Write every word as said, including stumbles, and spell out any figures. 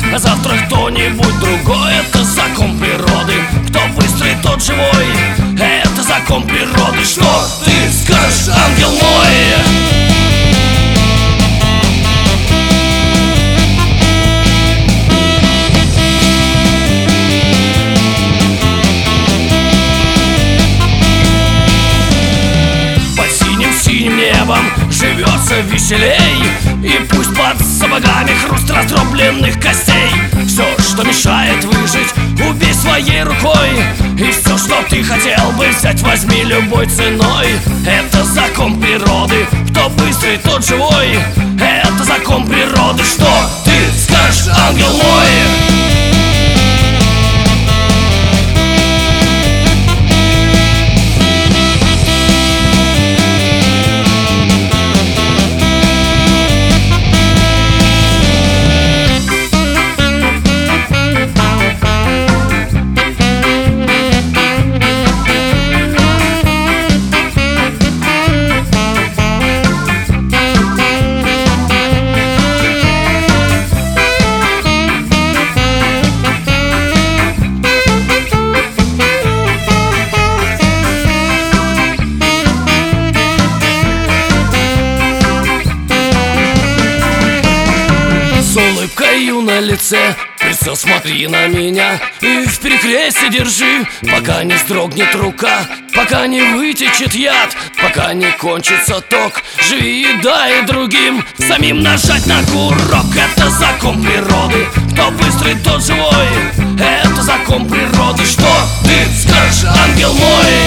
а завтра кто-нибудь другой. Это закон природы, кто быстрый, тот живой. Это закон природы, что ты скажешь, ангел мой? Небом живется веселей, и пусть под сапогами хруст раздробленных костей. Все, что мешает выжить, убей своей рукой. И все, что ты хотел бы взять, возьми любой ценой. Это закон природы, кто быстрый, тот живой. Это закон природы, что ты скажешь, ангел мой? С улыбкою на лице прицел смотри на меня, и в перекресте держи, пока не сдрогнет рука, пока не вытечет яд, пока не кончится ток. Живи и дай другим самим нажать на курок. Это закон природы, кто быстрый, тот живой. Это закон природы, что ты скажешь, ангел мой?